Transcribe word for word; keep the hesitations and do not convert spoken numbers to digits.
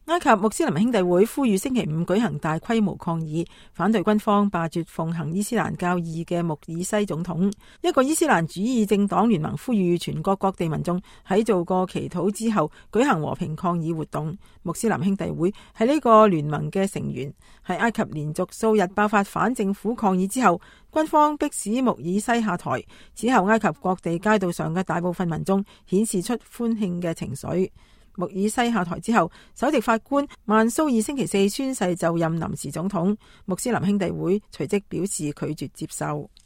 埃及穆斯林兄弟會呼籲星期五舉行大規模抗議，反對軍方罷黜奉行伊斯蘭教義嘅穆爾西總統。一個伊斯蘭主義政黨聯盟呼籲全國各地民眾喺做過祈禱之後舉行和平抗議活動。穆斯林兄弟會係呢個聯盟嘅成員。喺埃及連續數日爆發反政府抗議之後，軍方迫使穆爾西下台。此後，埃及各地街道上嘅大部分民眾顯示出歡慶嘅情緒。穆爾西下台之後，首席法官曼蘇爾星期四宣誓就任臨時總統。穆斯林兄弟會隨即表示拒絕接受。